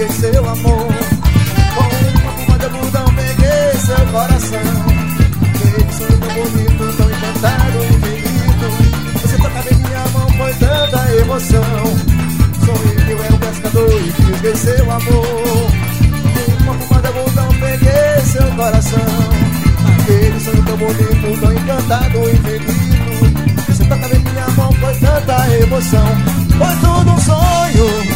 fisguei seu amor. Com uma fuma de algodão peguei seu coração. Aquele sonho tão bonito, tão encantado, infinito. Você tocava em minha mão, foi tanta emoção. Sonhei que eu era um pescador e fisguei seu amor. Com uma fuma de algodão peguei seu coração. Aquele sonho tão bonito, tão encantado, infinito. Você tocava em minha mão, foi tanta emoção. Foi tudo um sonho.